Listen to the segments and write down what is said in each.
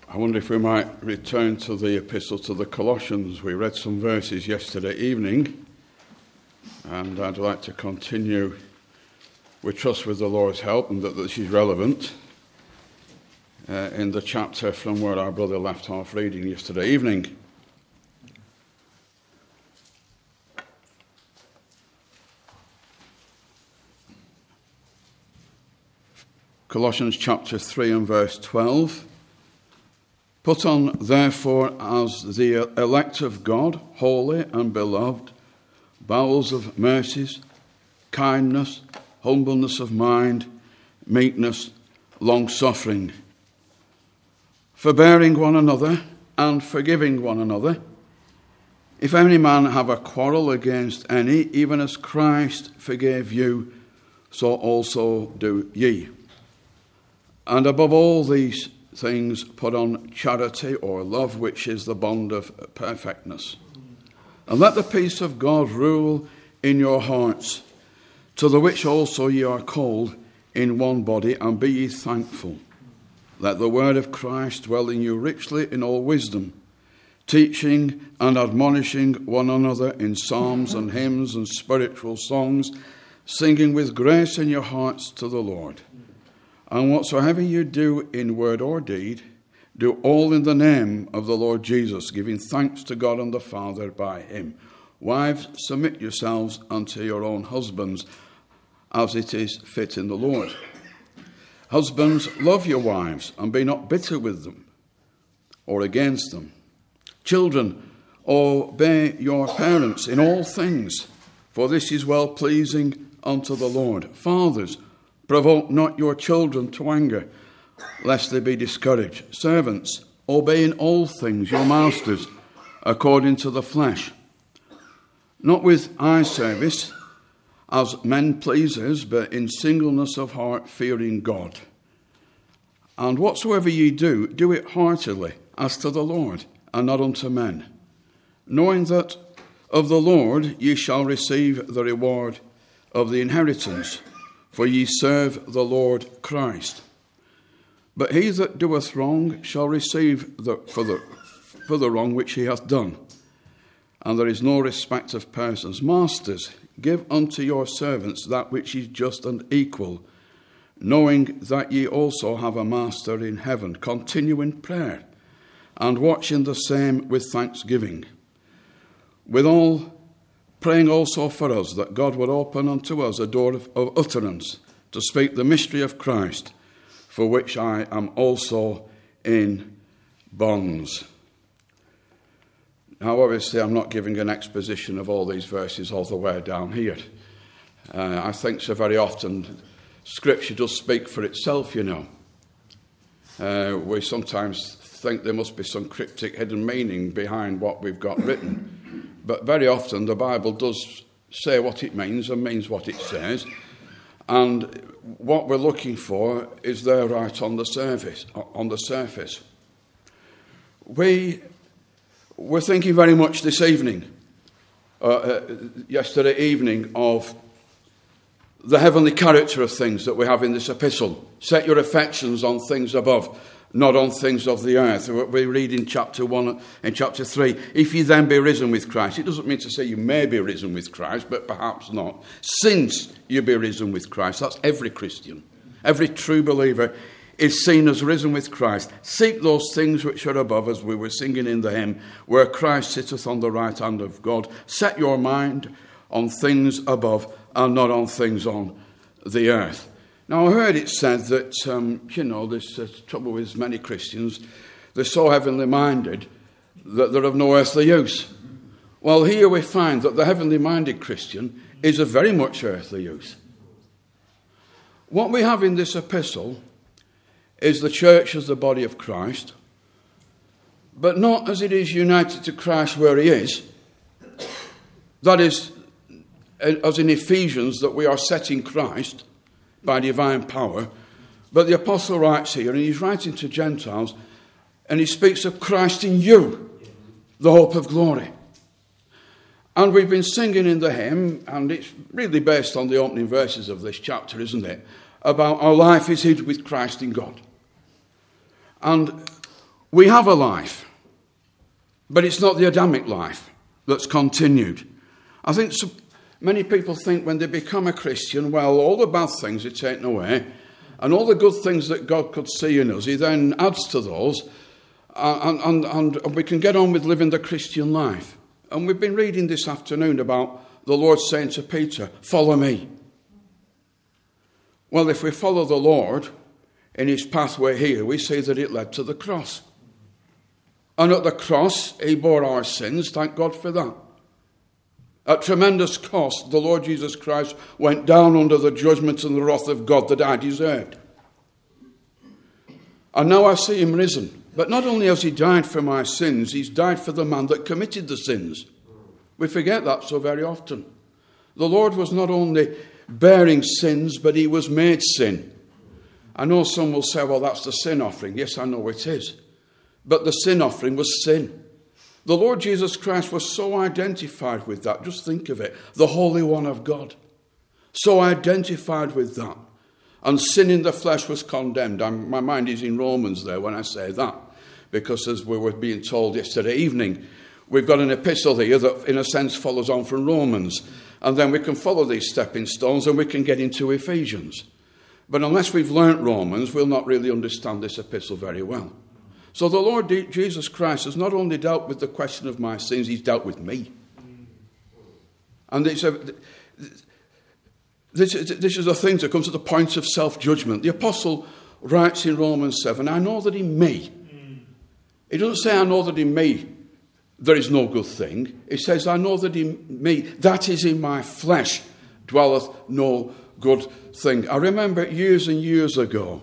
I wonder if we might return to the epistle to the Colossians. We read some verses yesterday evening, and I'd like to continue. We trust with the Lord's help and that this is relevant in the chapter from where our brother left off reading yesterday evening. Colossians chapter 3 and verse 12. Put on, therefore, as the elect of God, holy and beloved, bowels of mercies, kindness, humbleness of mind, meekness, long-suffering, forbearing one another and forgiving one another. If any man have a quarrel against any, even as Christ forgave you, so also do ye. And above all these things put on charity or love, which is the bond of perfectness. And let the peace of God rule in your hearts, to the which also ye are called in one body, and be ye thankful. Let the word of Christ dwell in you richly in all wisdom, teaching and admonishing one another in psalms and hymns and spiritual songs, singing with grace in your hearts to the Lord. And whatsoever you do in word or deed, do all in the name of the Lord Jesus, giving thanks to God and the Father by him. Wives, submit yourselves unto your own husbands, as it is fit in the Lord. Husbands, love your wives, and be not bitter with them, or against them. Children, obey your parents in all things, for this is well-pleasing unto the Lord. Fathers, provoke not your children to anger, lest they be discouraged. Servants, obey in all things your masters, according to the flesh, not with eye service, as men pleasers, but in singleness of heart, fearing God. And whatsoever ye do, do it heartily, as to the Lord, and not unto men, knowing that of the Lord ye shall receive the reward of the inheritance, for ye serve the Lord Christ. But he that doeth wrong shall receive for the wrong which he hath done. And there is no respect of persons. Masters, give unto your servants that which is just and equal, knowing that ye also have a master in heaven. Continue in prayer, and watch in the same with thanksgiving. Withal, praying also for us, that God would open unto us a door of utterance, to speak the mystery of Christ, for which I am also in bonds. Now, obviously, I'm not giving an exposition of all these verses all the way down here. I think so very often Scripture does speak for itself, you know. We sometimes think there must be some cryptic hidden meaning behind what we've got written. But very often the Bible does say what it means and means what it says. And what we're looking for is there right on the surface. We were thinking very much this evening, yesterday evening, of the heavenly character of things that we have in this epistle. Set your affections on things above, not on things of the earth. We read in chapter 1 and chapter 3, if ye then be risen with Christ. It doesn't mean to say you may be risen with Christ, but perhaps not. Since you be risen with Christ. That's every Christian. Every true believer is seen as risen with Christ. Seek those things which are above, as we were singing in the hymn, where Christ sitteth on the right hand of God. Set your mind on things above and not on things on the earth. Now, I heard it said that, there's trouble with many Christians. They're so heavenly minded that they're of no earthly use. Well, here we find that the heavenly minded Christian is of very much earthly use. What we have in this epistle is the church as the body of Christ, but not as it is united to Christ where he is. That is, as in Ephesians, that we are set in Christ by divine power. But the apostle writes here, and he's writing to Gentiles, and he speaks of Christ in you, the hope of glory. And we've been singing in the hymn, and it's really based on the opening verses of this chapter, isn't it? About our life is hid with Christ in God. And We have a life, but it's not the Adamic life that's continued. I think many people think when they become a Christian, well, all the bad things are taken away, and all the good things that God could see in us, he then adds to those, and we can get on with living the Christian life. And we've been reading this afternoon about the Lord saying to Peter, follow me. Well, if we follow the Lord in his pathway here, we see that it led to the cross. And at the cross, he bore our sins. Thank God for that. At tremendous cost, the Lord Jesus Christ went down under the judgment and the wrath of God that I deserved. And now I see him risen. But not only has he died for my sins, he's died for the man that committed the sins. We forget that so very often. The Lord was not only bearing sins, but he was made sin. I know some will say, well, that's the sin offering. Yes, I know it is. But the sin offering was sin. The Lord Jesus Christ was so identified with that. Just think of it. The Holy One of God. So identified with that. And sin in the flesh was condemned. My mind is in Romans there when I say that. Because as we were being told yesterday evening, we've got an epistle here that in a sense follows on from Romans. And then we can follow these stepping stones and we can get into Ephesians. But unless we've learnt Romans, we'll not really understand this epistle very well. So the Lord Jesus Christ has not only dealt with the question of my sins, he's dealt with me. And this is a thing that comes to the point of self-judgment. The apostle writes in Romans 7, I know that in me, he doesn't say I know that in me there is no good thing. He says I know that in me, that is in my flesh, dwelleth no good thing. I remember years and years ago,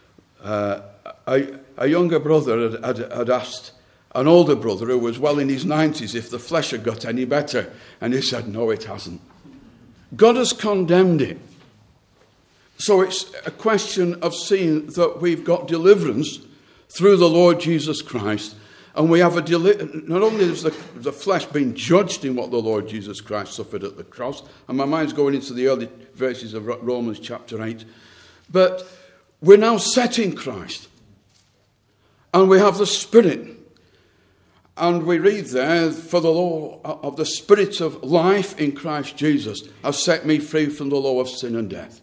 a younger brother had asked an older brother who was well in his 90s if the flesh had got any better. And he said, no, it hasn't. God has condemned it. So it's a question of seeing that we've got deliverance through the Lord Jesus Christ. And we have not only is the flesh being judged in what the Lord Jesus Christ suffered at the cross, and my mind's going into the early verses of Romans chapter 8, but we're now set in Christ. And we have the Spirit. And we read there, for the law of the Spirit of life in Christ Jesus has set me free from the law of sin and death.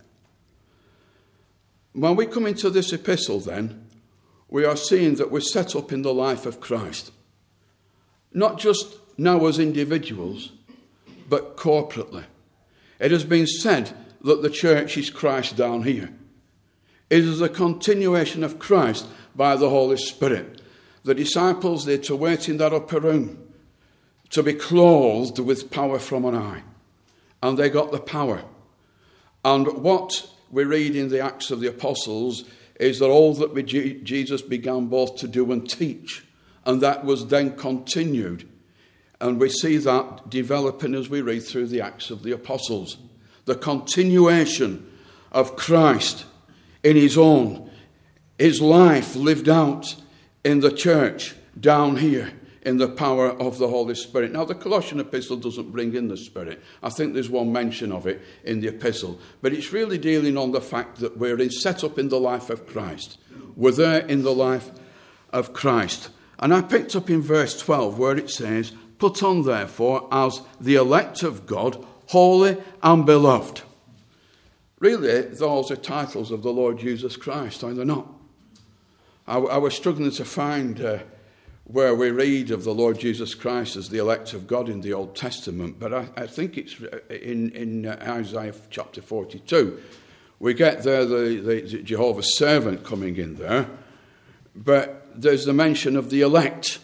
When we come into this epistle then, we are seeing that we're set up in the life of Christ. Not just now as individuals, but corporately. It has been said that the church is Christ down here. It is a continuation of Christ by the Holy Spirit. The disciples, they're to wait in that upper room, to be clothed with power from on high. And they got the power. And what we read in the Acts of the Apostles is that all that Jesus began both to do and teach. And that was then continued. And we see that developing as we read through the Acts of the Apostles. The continuation of Christ in his life lived out in the church down here in the power of the Holy Spirit. Now, the Colossian epistle doesn't bring in the Spirit. I think there's one mention of it in the epistle. But it's really dealing on the fact that we're set up in the life of Christ. We're there in the life of Christ. And I picked up in verse 12 where it says, put on therefore as the elect of God, holy and beloved. Really, those are titles of the Lord Jesus Christ, are they not? I was struggling to find where we read of the Lord Jesus Christ as the elect of God in the Old Testament, but I think it's in Isaiah chapter 42. We get there the Jehovah's servant coming in there, but there's the mention of the elect.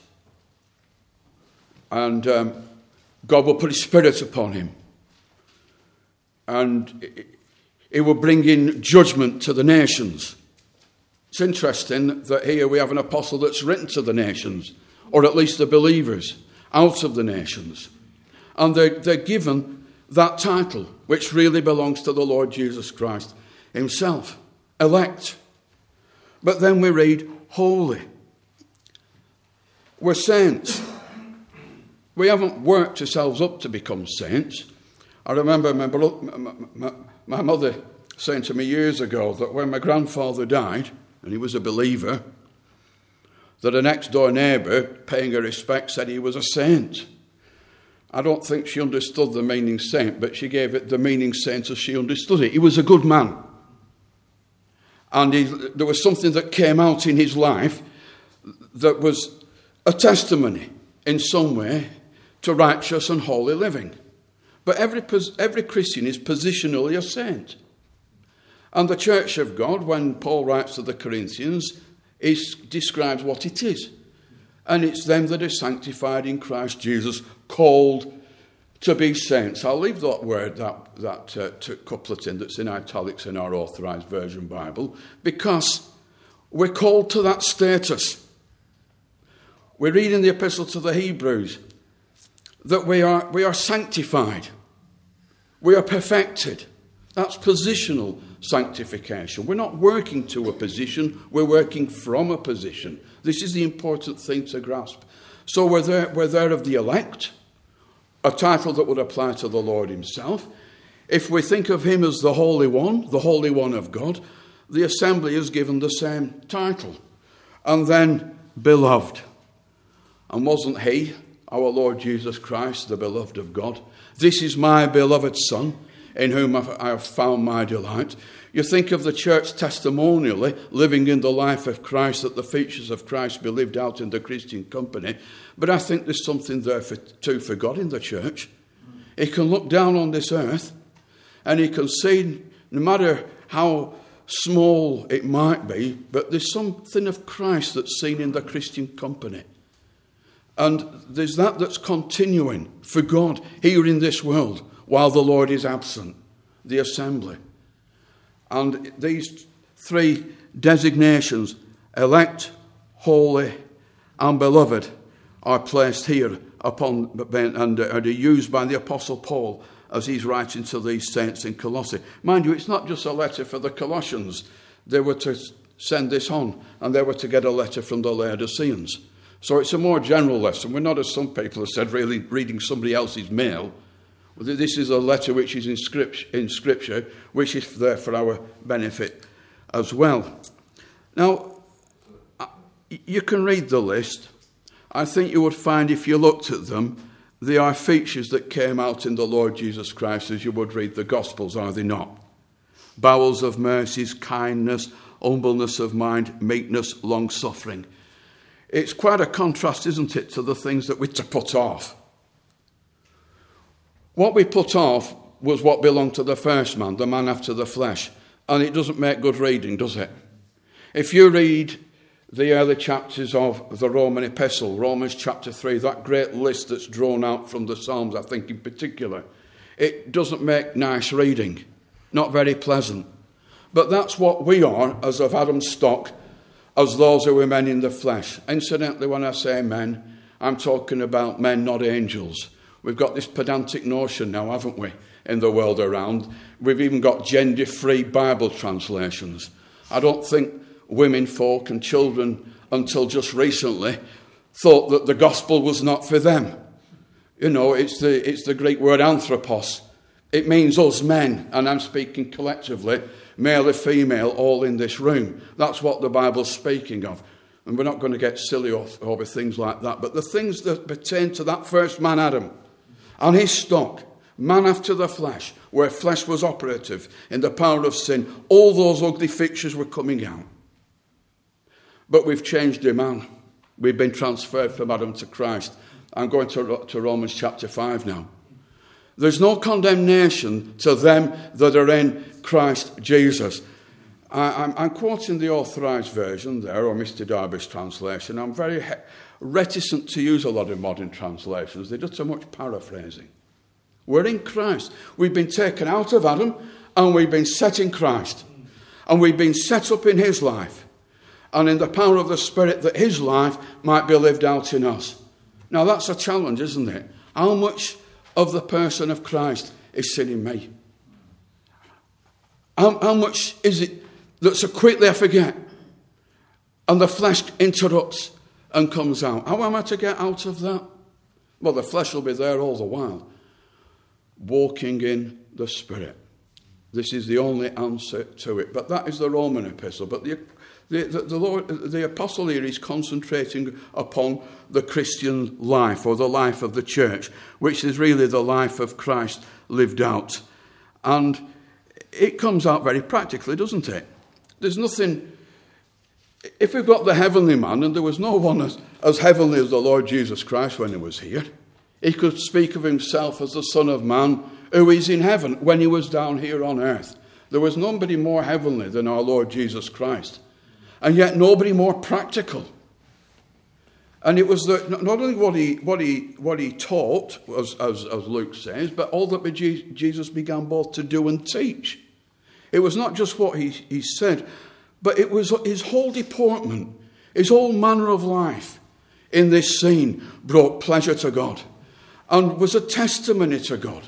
And God will put his Spirit upon him. And he will bring in judgment to the nations. It's interesting that here we have an apostle that's written to the nations, or at least the believers, out of the nations. And they're given that title, which really belongs to the Lord Jesus Christ himself. Elect. But then we read holy. We're saints. We haven't worked ourselves up to become saints. I remember my mother saying to me years ago that when my grandfather died, and he was a believer, that a next-door neighbour, paying her respect, said he was a saint. I don't think she understood the meaning saint, but she gave it the meaning saint as she understood it. He was a good man. And there was something that came out in his life that was a testimony in some way to righteous and holy living. But every Christian is positionally a saint. And the Church of God, when Paul writes to the Corinthians, describes what it is. And it's them that are sanctified in Christ Jesus, called to be saints. I'll leave that word, that couplet in that's in italics in our Authorized Version Bible, because we're called to that status. We read in the Epistle to the Hebrews that we are sanctified. We are perfected. That's positional sanctification. We're not working to a position, we're working from a position. This is the important thing to grasp. So we're there of the elect, a title that would apply to the Lord himself. If we think of him as the Holy One of God, the assembly is given the same title. And then, beloved. And wasn't he, our Lord Jesus Christ, the beloved of God? This is my beloved Son, in whom I have found my delight. You think of the church testimonially living in the life of Christ, that the features of Christ be lived out in the Christian company. But I think there's something there for God in the church. He can look down on this earth and he can see, no matter how small it might be, but there's something of Christ that's seen in the Christian company. And there's that's continuing for God here in this world while the Lord is absent, the assembly. And these three designations, elect, holy, and beloved, are placed here upon and are used by the Apostle Paul as he's writing to these saints in Colossae. Mind you, it's not just a letter for the Colossians. They were to send this on, and they were to get a letter from the Laodiceans. So it's a more general lesson. We're not, as some people have said, really reading somebody else's mail. This is a letter which is in Scripture, which is there for our benefit as well. Now, you can read the list. I think you would find, if you looked at them, they are features that came out in the Lord Jesus Christ as you would read the Gospels, are they not? Bowels of mercies, kindness, humbleness of mind, meekness, long-suffering. It's quite a contrast, isn't it, to the things that we're to put off. What we put off was what belonged to the first man, the man after the flesh. And it doesn't make good reading, does it? If you read the early chapters of the Roman epistle, Romans chapter 3, that great list that's drawn out from the Psalms, I think in particular, it doesn't make nice reading, not very pleasant. But that's what we are as of Adam's stock, as those who are men in the flesh. Incidentally, when I say men, I'm talking about men, not angels. We've got this pedantic notion now, haven't we, in the world around. We've even got gender-free Bible translations. I don't think women folk and children, until just recently, thought that the gospel was not for them. You know, it's the Greek word anthropos. It means us men, and I'm speaking collectively, male or female, all in this room. That's what the Bible's speaking of. And we're not going to get silly over things like that. But the things that pertain to that first man, Adam, and his stock, man after the flesh, where flesh was operative in the power of sin, all those ugly features were coming out. But we've changed the man. We've been transferred from Adam to Christ. I'm going to Romans chapter 5 now. There's no condemnation to them that are in Christ Jesus. I'm quoting the Authorized Version there, or Mr. Darby's translation. I'm very reticent to use a lot of modern translations. They do so much paraphrasing. We're in Christ. We've been taken out of Adam, and we've been set in Christ. And we've been set up in his life, and in the power of the Spirit, that his life might be lived out in us. Now that's a challenge, isn't it? How much of the person of Christ is sin in me? How much is it that so quickly I forget, and the flesh interrupts and comes out? How am I to get out of that? Well, the flesh will be there all the while. Walking in the Spirit. This is the only answer to it. But that is the Roman epistle. But The apostle here is concentrating upon the Christian life, or the life of the church, which is really the life of Christ lived out. And it comes out very practically, doesn't it? There's nothing... If we've got the heavenly man, and there was no one as heavenly as the Lord Jesus Christ when he was here, he could speak of himself as the Son of Man who is in heaven when he was down here on earth. There was nobody more heavenly than our Lord Jesus Christ. And yet nobody more practical. And it was not only what he taught, as Luke says, but all that Jesus began both to do and teach. It was not just what he said, but it was his whole deportment, his whole manner of life in this scene brought pleasure to God and was a testimony to God.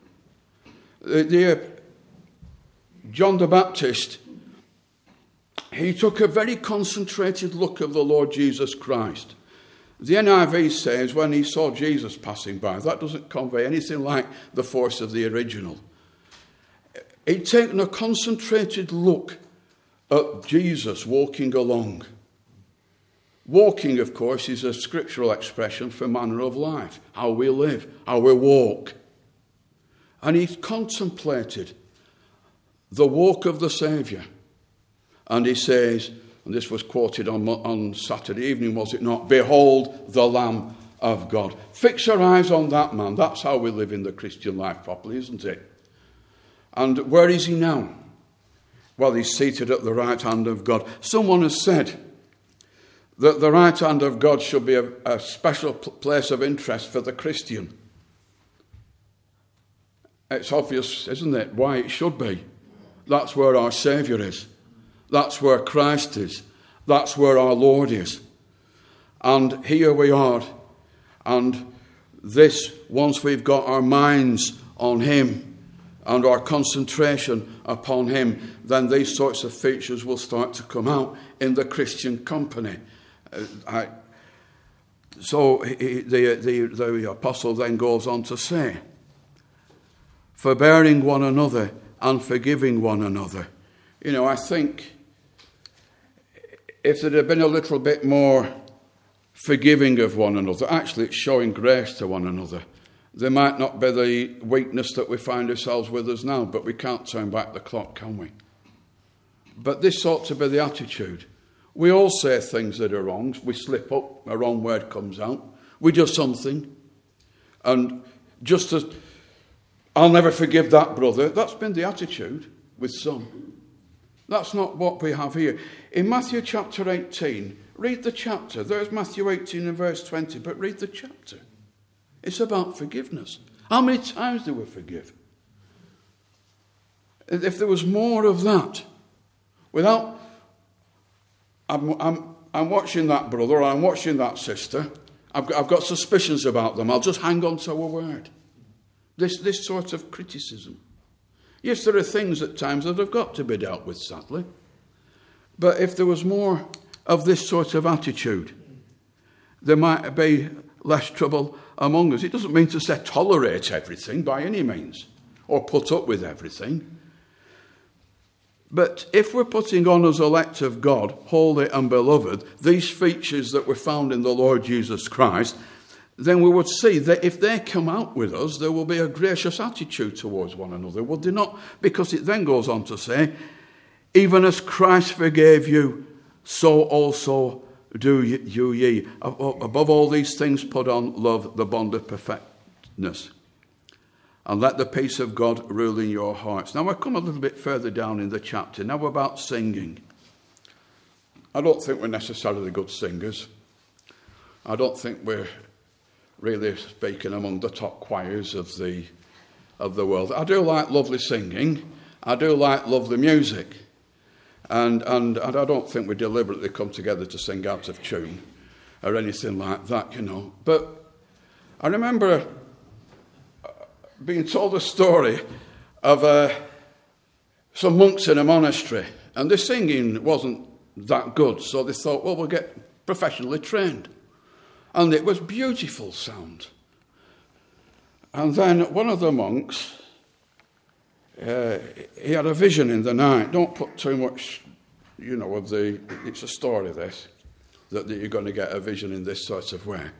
John the Baptist, he took a very concentrated look of the Lord Jesus Christ. The NIV says when he saw Jesus passing by, that doesn't convey anything like the force of the original. He'd taken a concentrated look at Jesus walking along. Walking, of course, is a scriptural expression for manner of life, how we live, how we walk. And he contemplated the walk of the Saviour. And he says, and this was quoted on Saturday evening, was it not? Behold the Lamb of God. Fix your eyes on that man. That's how we live in the Christian life properly, isn't it? And where is he now? Well, he's seated at the right hand of God. Someone has said that the right hand of God should be a special place of interest for the Christian. It's obvious, isn't it, why it should be. That's where our Saviour is. That's where Christ is. That's where our Lord is. And here we are. And this, once we've got our minds on him and our concentration upon him, then these sorts of features will start to come out in the Christian company. So the apostle then goes on to say, forbearing one another and forgiving one another. You know, I think if there had been a little bit more forgiving of one another, actually it's showing grace to one another, there might not be the weakness that we find ourselves with us now, but we can't turn back the clock, can we? But this ought to be the attitude. We all say things that are wrong. We slip up, a wrong word comes out. We do something. And just as, I'll never forgive that brother, that's been the attitude with some. That's not what we have here. In Matthew chapter 18, read the chapter. There's Matthew 18 and verse 20, but read the chapter. It's about forgiveness. How many times do we forgive? If there was more of that, without, I'm watching that brother, or I'm watching that sister, I've got suspicions about them, I'll just hang on to a word. This sort of criticism. Yes, there are things at times that have got to be dealt with, sadly. But if there was more of this sort of attitude, there might be less trouble among us. It doesn't mean to say tolerate everything by any means, or put up with everything. But if we're putting on as elect of God, holy and beloved, these features that were found in the Lord Jesus Christ, then we would see that if they come out with us, there will be a gracious attitude towards one another, would they not? Because it then goes on to say, even as Christ forgave you, so also do you ye. Above all these things put on love, the bond of perfectness. And let the peace of God rule in your hearts. Now I come a little bit further down in the chapter. Now about singing. I don't think we're necessarily good singers. I don't think we're really speaking among the top choirs of the world. I do like lovely singing. I do like lovely music. And I don't think we deliberately come together to sing out of tune or anything like that, you know. But I remember being told a story of some monks in a monastery, and the singing wasn't that good, so they thought, well, we'll get professionally trained. And it was beautiful sound. And then one of the monks, he had a vision in the night. Don't put too much it's a story, this, that you're going to get a vision in this sort of way.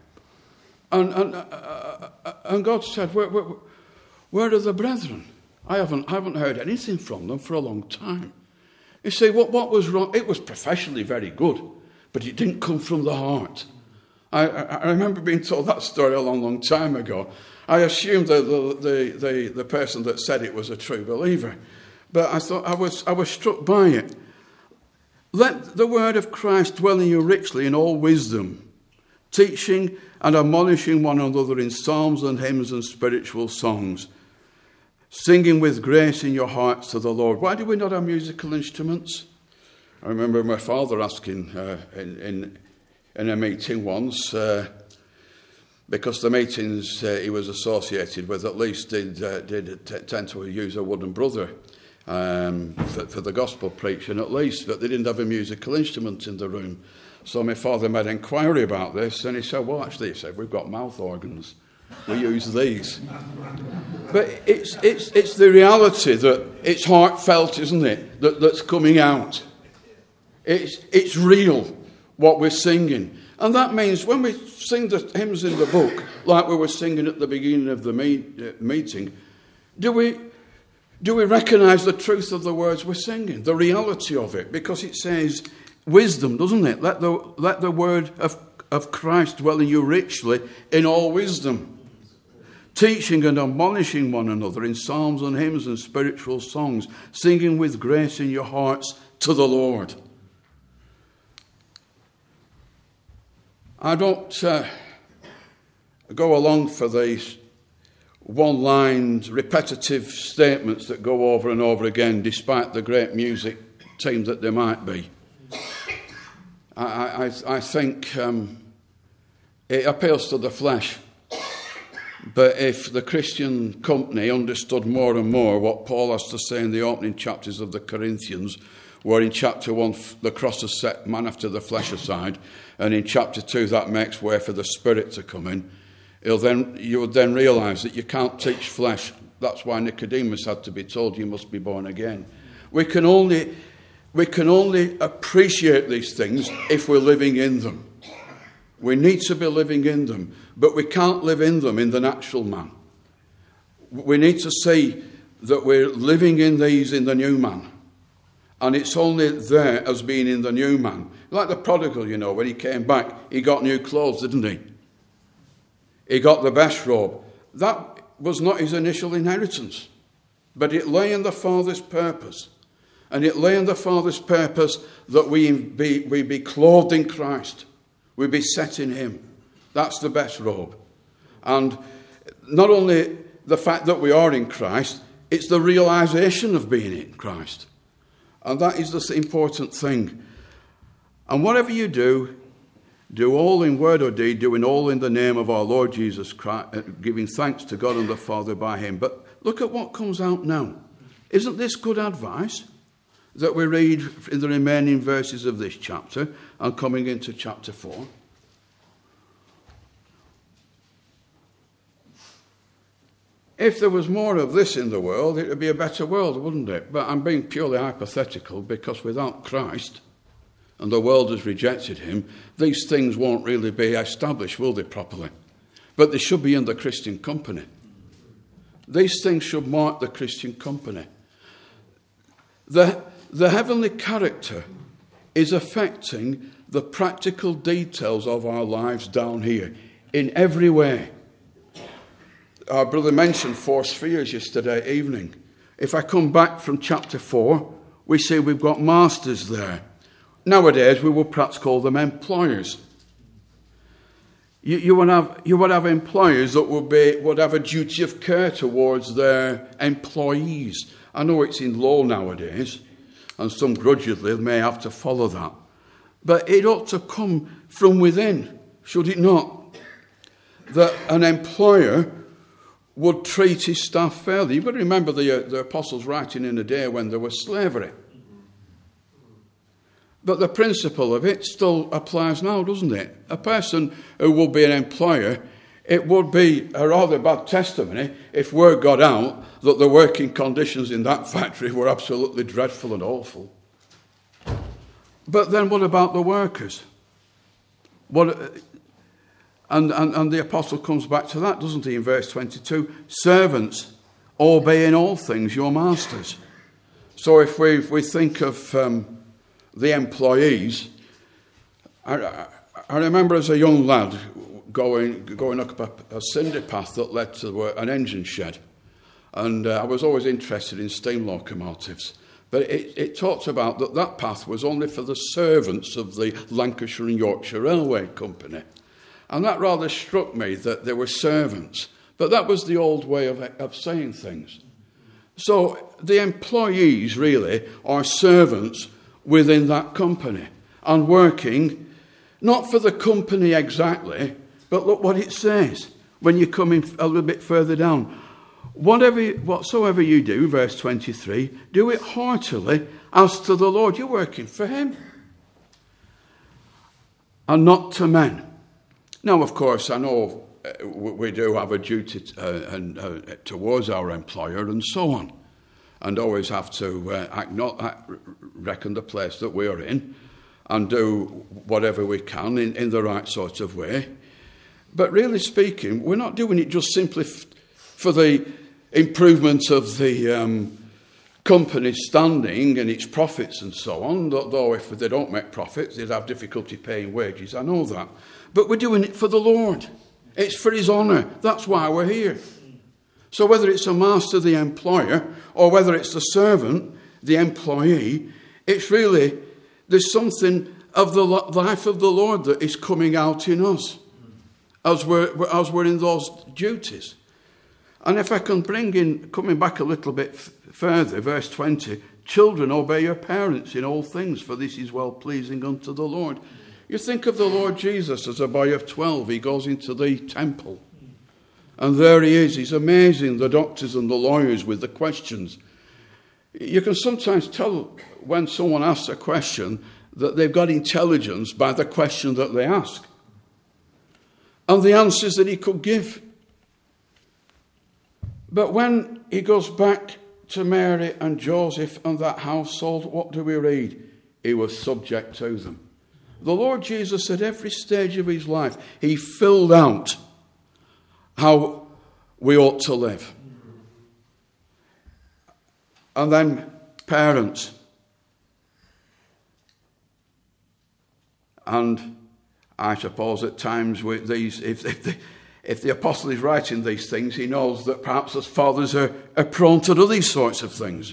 And God said, where are the brethren? I haven't heard anything from them for a long time. You say, what was wrong? It was professionally very good, but it didn't come from the heart. I remember being told that story a long, long time ago. I assumed that the person that said it was a true believer. But I thought I was struck by it. Let the word of Christ dwell in you richly in all wisdom, teaching and admonishing one another in psalms and hymns and spiritual songs, singing with grace in your hearts to the Lord. Why do we not have musical instruments? I remember my father asking in a meeting once, because the meetings he was associated with at least did tend to use a wooden brother for the gospel preaching at least, but they didn't have a musical instrument in the room. So my father made inquiry about this, and he said, well, actually, he said, we've got mouth organs. We use these. But it's the reality that it's heartfelt, isn't it, that's coming out. It's real, what we're singing. And that means when we sing the hymns in the book, like we were singing at the beginning of the meeting, do we recognise the truth of the words we're singing, the reality of it? Because it says wisdom, doesn't it? Let the word of Christ dwell in you richly in all wisdom, teaching and admonishing one another in psalms and hymns and spiritual songs, singing with grace in your hearts to the Lord. I don't go along for these one-lined, repetitive statements that go over and over again, despite the great music team that there might be. I think it appeals to the flesh. But if the Christian company understood more and more what Paul has to say in the opening chapters of the Corinthians, where in chapter 1 the cross has set man after the flesh aside, and in chapter 2 that makes way for the Spirit to come in, you would then realise that you can't teach flesh. That's why Nicodemus had to be told you must be born again. We can only appreciate these things if we're living in them. We need to be living in them, but we can't live in them in the natural man. We need to see that we're living in these in the new man. And it's only there as being in the new man. Like the prodigal, when he came back, he got new clothes, didn't he? He got the best robe. That was not his initial inheritance, but it lay in the Father's purpose. And it lay in the Father's purpose that we be clothed in Christ. We be set in him. That's the best robe. And not only the fact that we are in Christ, it's the realisation of being in Christ. And that is the important thing. And whatever you do all in word or deed, doing all in the name of our Lord Jesus Christ, giving thanks to God and the Father by him. But look at what comes out now. Isn't this good advice that we read in the remaining verses of this chapter and coming into chapter 4? If there was more of this in the world, it would be a better world, wouldn't it? But I'm being purely hypothetical, because without Christ, and the world has rejected him, these things won't really be established, will they, properly? But they should be in the Christian company. These things should mark the Christian company. The heavenly character is affecting the practical details of our lives down here in every way. Our brother mentioned 4 spheres yesterday evening. If I come back from chapter 4, we see we've got masters there. Nowadays, we would perhaps call them employers. You would have employers that would have a duty of care towards their employees. I know it's in law nowadays, and some grudgingly may have to follow that. But it ought to come from within, should it not? That an employer would treat his staff fairly. You've got to remember the apostles writing in a day when there was slavery. But the principle of it still applies now, doesn't it? A person who will be an employer, it would be a rather bad testimony if word got out that the working conditions in that factory were absolutely dreadful and awful. But then what about the workers? And the apostle comes back to that, doesn't he, in verse 22? Servants, obey in all things your masters. So if we think of the employees, I remember as a young lad going up a cinder path that led to an engine shed. And I was always interested in steam locomotives. But it talked about that path was only for the servants of the Lancashire and Yorkshire Railway Company. And that rather struck me, that they were servants. But that was the old way of saying things. So the employees really are servants within that company and working not for the company exactly, but look what it says when you come in a little bit further down. Whatsoever you do, verse 23, do it heartily as to the Lord. You're working for him and not to men. Now, of course, I know we do have a duty towards our employer and so on, and always have to reckon the place that we're in and do whatever we can in the right sort of way. But really speaking, we're not doing it just simply for the improvement of the company's standing and its profits and so on, though if they don't make profits, they'd have difficulty paying wages, I know that. But we're doing it for the Lord. It's for his honour. That's why we're here. So whether it's a master, the employer, or whether it's the servant, the employee, it's really, there's something of the life of the Lord that is coming out in us as we're in those duties. And if I can bring in, coming back a little bit further, verse 20, children, obey your parents in all things, for this is well-pleasing unto the Lord. You think of the Lord Jesus as a boy of 12. He goes into the temple. And there he is. He's amazing, the doctors and the lawyers with the questions. You can sometimes tell when someone asks a question that they've got intelligence by the question that they ask and the answers that he could give. But when he goes back to Mary and Joseph and that household, what do we read? He was subject to them. The Lord Jesus, at every stage of his life, he filled out how we ought to live. And then parents. And I suppose at times with these, if the apostle is writing these things, he knows that perhaps as fathers are prone to do these sorts of things.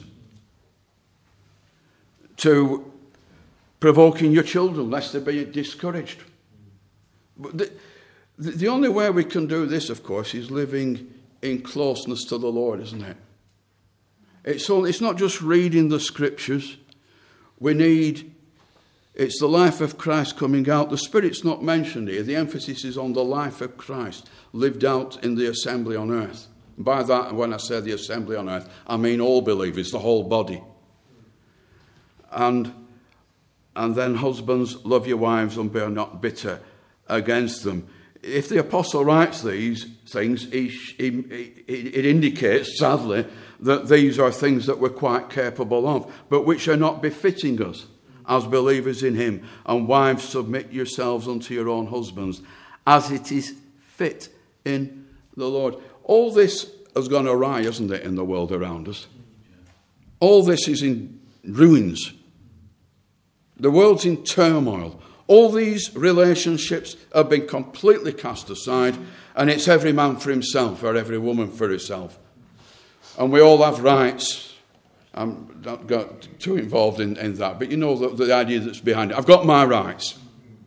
To provoking your children, lest they be discouraged. But the only way we can do this, of course, is living in closeness to the Lord, isn't it? It's not just reading the scriptures. It's the life of Christ coming out. The Spirit's not mentioned here. The emphasis is on the life of Christ lived out in the assembly on earth. By that, when I say the assembly on earth, I mean all believers, the whole body. And then husbands, love your wives and be not bitter against them. If the apostle writes these things, it indicates, sadly, that these are things that we're quite capable of, but which are not befitting us as believers in him. And wives, submit yourselves unto your own husbands, as it is fit in the Lord. All this has gone awry, hasn't it, in the world around us? All this is in ruins. The world's in turmoil. All these relationships have been completely cast aside, and it's every man for himself or every woman for herself. And we all have rights. I'm not got too involved in that, but you know the idea that's behind it. I've got my rights.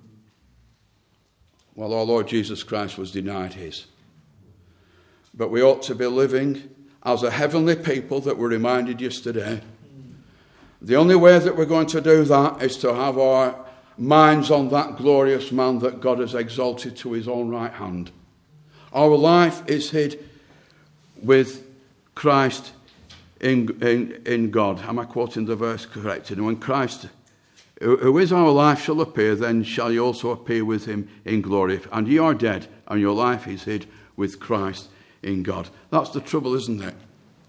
Well, our Lord Jesus Christ was denied his. But we ought to be living as a heavenly people that were reminded yesterday. The only way that we're going to do that is to have our minds on that glorious man that God has exalted to his own right hand. Our life is hid with Christ in God. Am I quoting the verse correctly? And when Christ, who is our life, shall appear, then shall ye also appear with him in glory. And ye are dead, and your life is hid with Christ in God. That's the trouble, isn't it?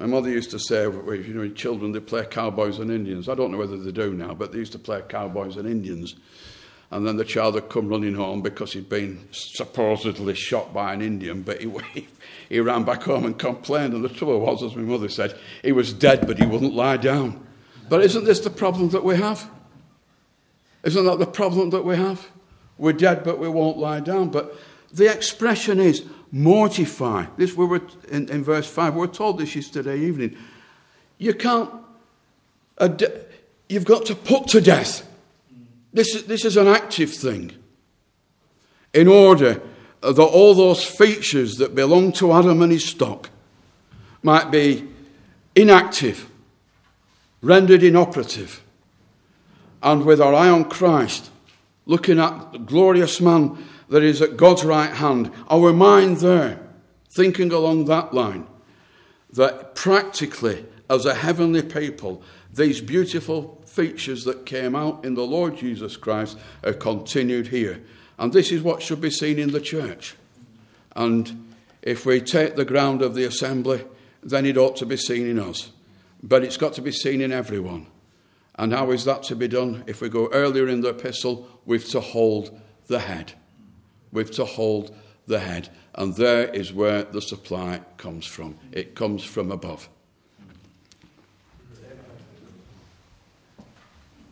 My mother used to say, children, they play cowboys and Indians. I don't know whether they do now, but they used to play cowboys and Indians. And then the child would come running home because he'd been supposedly shot by an Indian, but he ran back home and complained. And the trouble was, as my mother said, he was dead, but he wouldn't lie down. But isn't this the problem that we have? Isn't that the problem that we have? We're dead, but we won't lie down. But the expression is mortify. This we were in verse 5. We were told this yesterday evening. You can't. You've got to put to death. This is an active thing. In order that all those features that belong to Adam and his stock might be inactive, rendered inoperative, and with our eye on Christ, looking at the glorious man that is at God's right hand, our mind there, thinking along that line, that practically, as a heavenly people, these beautiful features that came out in the Lord Jesus Christ are continued here. And this is what should be seen in the church. And if we take the ground of the assembly, then it ought to be seen in us. But it's got to be seen in everyone. And how is that to be done? If we go earlier in the epistle, we've to hold the head. We've to hold the head. And there is where the supply comes from. It comes from above.